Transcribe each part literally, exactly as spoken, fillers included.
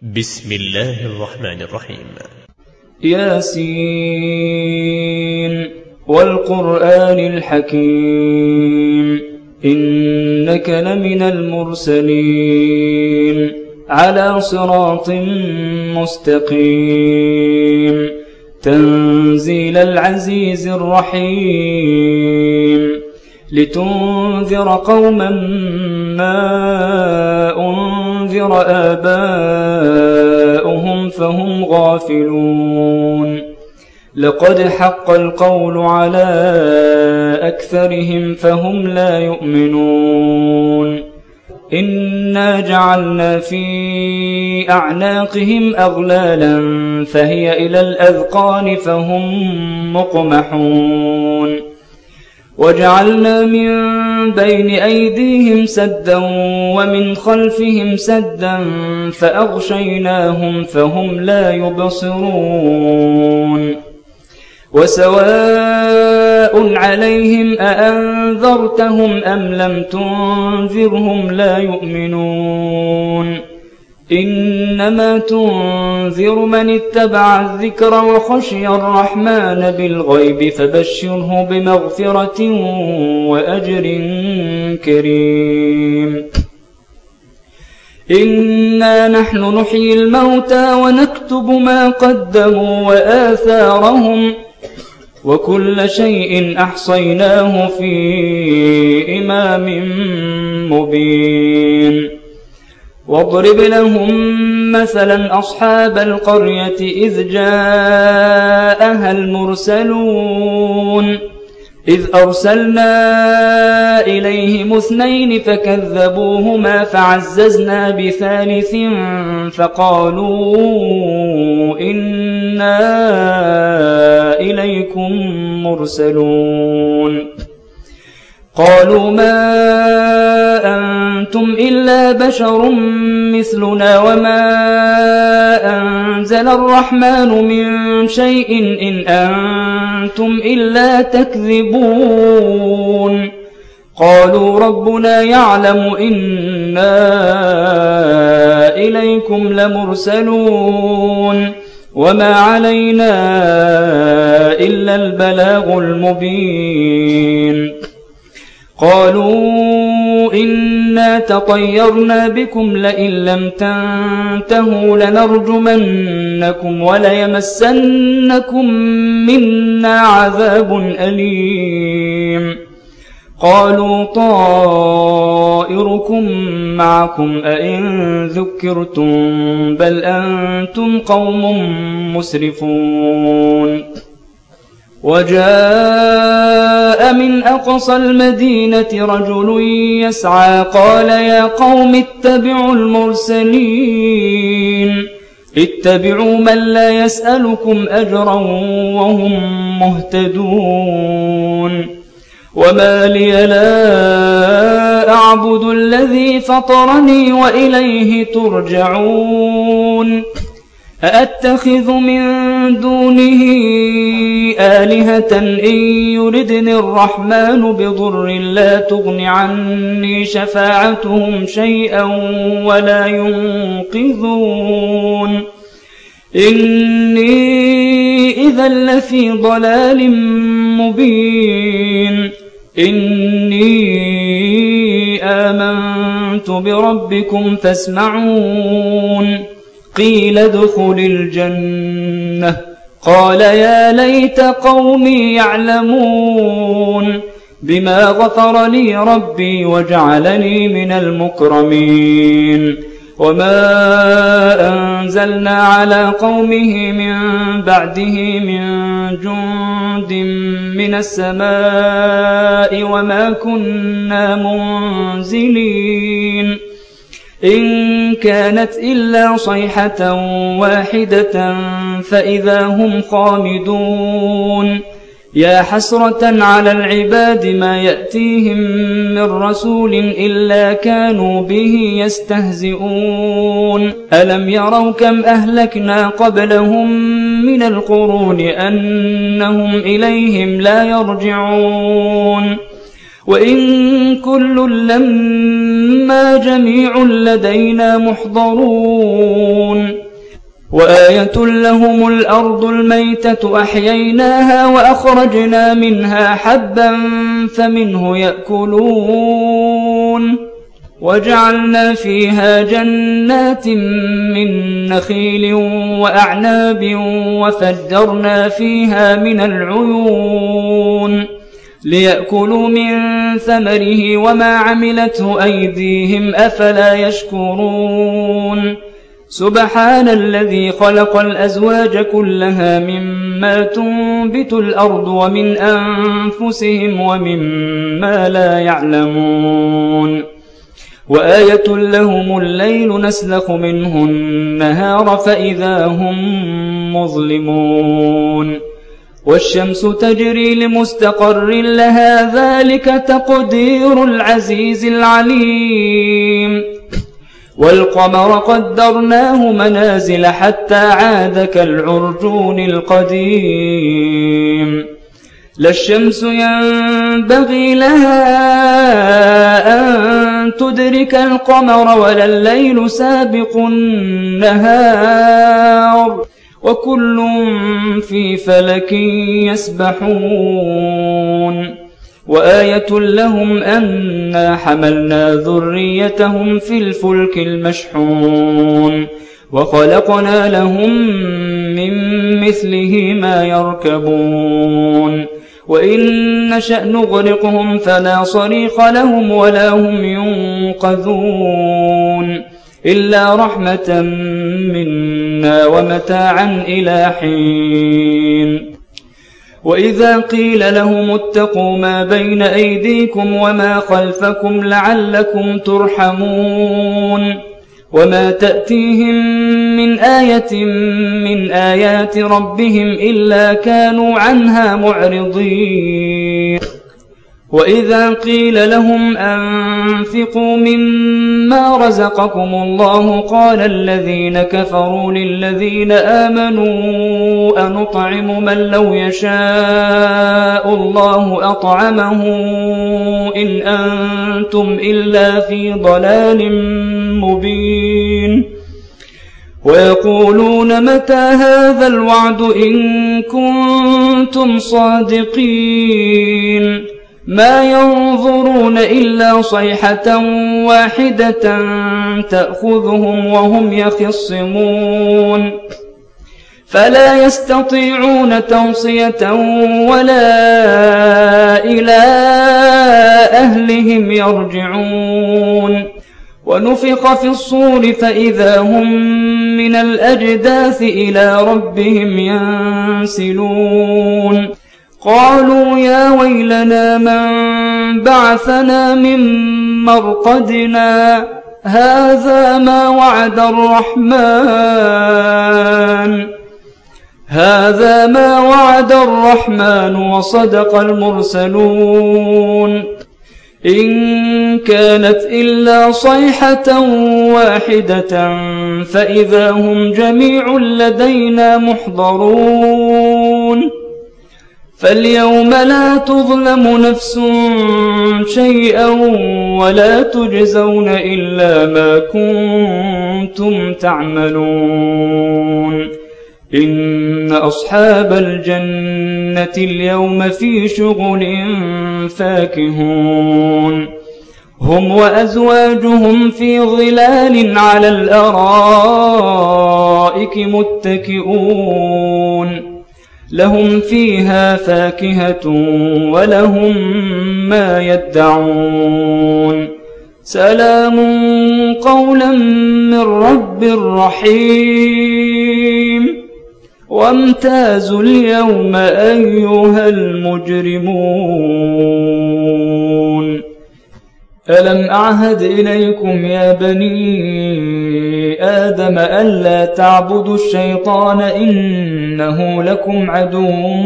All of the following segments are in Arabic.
بسم الله الرحمن الرحيم. ياسين والقرآن الحكيم إنك لمن المرسلين على صراط مستقيم تنزيل العزيز الرحيم لتنذر قوما ما أنذر آباؤهم فهم غافلون لقد حق القول على أكثرهم فهم لا يؤمنون إنا جعلنا في أعناقهم أغلالا فهي إلى الأذقان فهم مقمحون وجعلنا من بين أيديهم سدا ومن خلفهم سدا فأغشيناهم فهم لا يبصرون وسواء عليهم أأنذرتهم أم لم تنذرهم لا يؤمنون إنما تنذر من اتبع الذكر وخشي الرحمن بالغيب فبشره بمغفرة وأجر كريم. إنا نحن نحيي الموتى ونكتب ما قدموا وآثارهم وكل شيء أحصيناه في إمام مبين. واضرب لهم مثلا أصحاب القرية إذ جاءها المرسلون إذ أرسلنا إليهم اثنين فكذبوهما فعززنا بثالث فقالوا إنا إليكم مرسلون قالوا ما أنتم إلا بشر مثلنا وما أنزل الرحمن من شيء إن أنتم إلا تكذبون قالوا ربنا يعلم إنا إليكم لمرسلون وما علينا إلا البلاغ المبين. قالوا إنا تطيرنا بكم لئن لم تنتهوا لنرجمنكم وليمسنكم منا عذاب أليم. قالوا طائركم معكم أئن ذكرتم بل أنتم قوم مسرفون. وجاء من أقصى المدينة رجل يسعى قال يا قوم اتبعوا المرسلين اتبعوا من لا يسألكم أجرا وهم مهتدون. وما لي لا أعبد الذي فطرني وإليه ترجعون. أأتخذ من دونه آلهة إن يردني الرحمن بضر لا تغن عني شفاعتهم شيئا ولا ينقذون. إني إذا لفي ضلال مبين. إني آمنت بربكم فاسمعون. قيل ادخل الجنة قال يا ليت قومي يعلمون بما غفر لي ربي وجعلني من المكرمين. وما أنزلنا على قومه من بعده من جند من السماء وما كنا منزلين. إن كانت إلا صيحة واحدة فإذا هم خامدون. يا حسرة على العباد ما يأتيهم من رسول إلا كانوا به يستهزئون. ألم يروا كم أهلكنا قبلهم من القرون أنهم إليهم لا يرجعون. وإن كل لما جميع لدينا محضرون وآية لهم الأرض الميتة أحييناها وأخرجنا منها حبا فمنه يأكلون وجعلنا فيها جنات من نخيل وأعناب وفجرنا فيها من العيون ليأكلوا من ثمره وما عملته أيديهم أفلا يشكرون سبحان الذي خلق الأزواج كلها مما تنبت الأرض ومن أنفسهم ومما لا يعلمون وآية لهم الليل نسلخ منه النهار فإذا هم مظلمون والشمس تجري لمستقر لها ذلك تقدير العزيز العليم والقمر قدرناه منازل حتى عاد كالعرجون القديم لا الشمس ينبغي لها أن تدرك القمر ولا الليل سابق النهار وكل في فلك يسبحون وآية لهم أنا حملنا ذريتهم في الفلك المشحون وخلقنا لهم من مثله ما يركبون وإن نشأ نغرقهم فلا صريخ لهم ولا هم ينقذون إلا رحمة منا ومتاعا إلى حين وإذا قيل لهم اتقوا ما بين أيديكم وما خلفكم لعلكم ترحمون وما تأتيهم من آية من آيات ربهم إلا كانوا عنها معرضين وإذا قيل لهم أنفقوا مما رزقكم الله قال الذين كفروا للذين آمنوا أنطعم من لو يشاء الله أطعمه إن أنتم إلا في ضلال مبين ويقولون متى هذا الوعد إن كنتم صادقين ما ينظرون إلا صيحة واحدة تأخذهم وهم يخصمون فلا يستطيعون توصية ولا إلى أهلهم يرجعون ونفخ في الصور فإذا هم من الأجداث إلى ربهم ينسلون قالوا يا ويلنا من بعثنا من مرقدنا هذا ما وعد الرحمن هذا ما وعد الرحمن وصدق المرسلون إن كانت إلا صيحة واحدة فإذا هم جميع لدينا محضرون فاليوم لا تظلم نفس شيئا ولا تجزون إلا ما كنتم تعملون إن أصحاب الجنة اليوم في شغل فاكهون هم وأزواجهم في ظلال على الأرائك متكئون لهم فيها فاكهة ولهم ما يدعون سلام قولا من رب رحيم وامتازوا اليوم أيها المجرمون ألم أعهد إليكم يا بني آدم ألا تعبدوا الشيطان إنه لكم عدو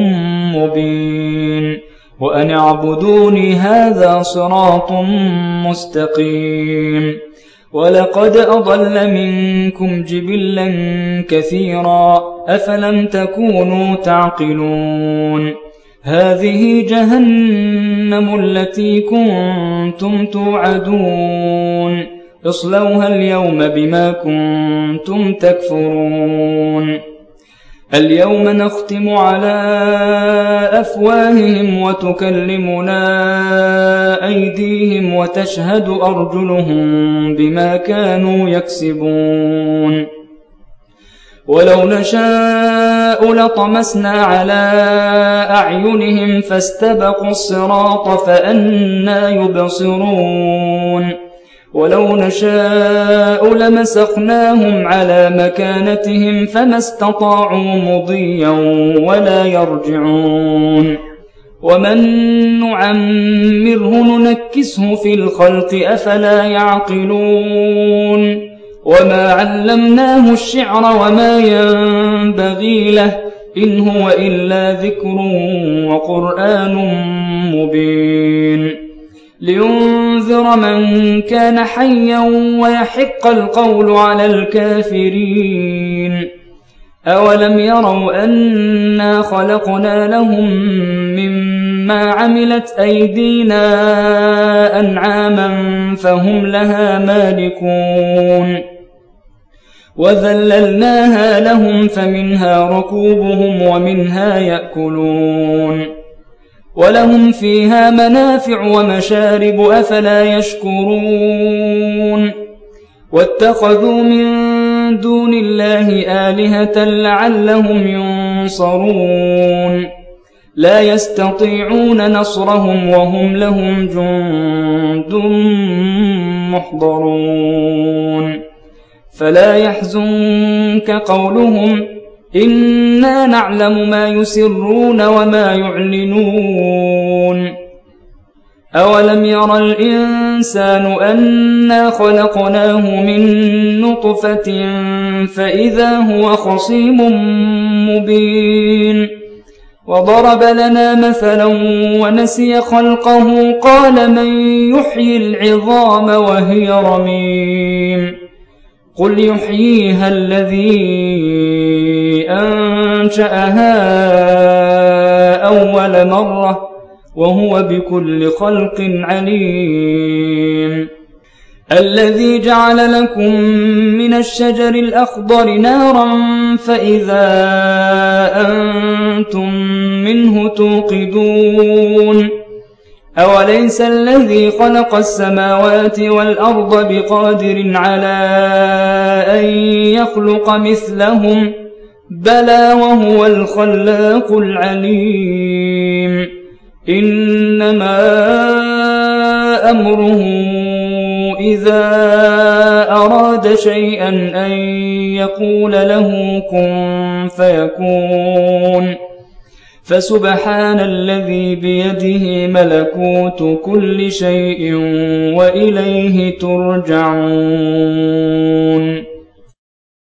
مبين وأن اعبدوني هذا صراط مستقيم ولقد أضل منكم جبلا كثيرا أفلم تكونوا تعقلون هذه جهنم التي كنتم توعدون اصلوها اليوم بما كنتم تكفرون اليوم نختم على أفواههم وتكلمنا أيديهم وتشهد أرجلهم بما كانوا يكسبون ولو نشاء لطمسنا على أعينهم فاستبقوا الصراط فأنى يبصرون ولو نشاء لمسخناهم على مكانتهم فما استطاعوا مضيا ولا يرجعون ومن نعمره ننكسه في الخلق أفلا يعقلون وما علمناه الشعر وما ينبغي له إن هو إلا ذكر وقرآن مبين لينذر من كان حيا ويحق القول على الكافرين أولم يروا أنا خلقنا لهم مما عملت أيدينا أنعاما فهم لها مالكون وذللناها لهم فمنها ركوبهم ومنها يأكلون ولهم فيها منافع ومشارب أفلا يشكرون واتخذوا من دون الله آلهة لعلهم ينصرون لا يستطيعون نصرهم وهم لهم جند محضرون فلا يحزنك قولهم إنا نعلم ما يسرون وما يعلنون أولم ير الإنسان أنا خلقناه من نطفة فإذا هو خصيم مبين وضرب لنا مثلا ونسي خلقه قال من يحيي العظام وهي رميم قل يحييها الذي أنشأها أول مرة وهو بكل خلق عليم الذي جعل لكم من الشجر الأخضر نارا فإذا أنتم منه توقدون أوليس الذي خلق السماوات والأرض بقادر على أن يخلق مثلهم بلى وهو الخلاق العليم إنما أمره إذا أراد شيئا أن يقول له كن فيكون فسبحان الذي بيده ملكوت كل شيء وإليه ترجعون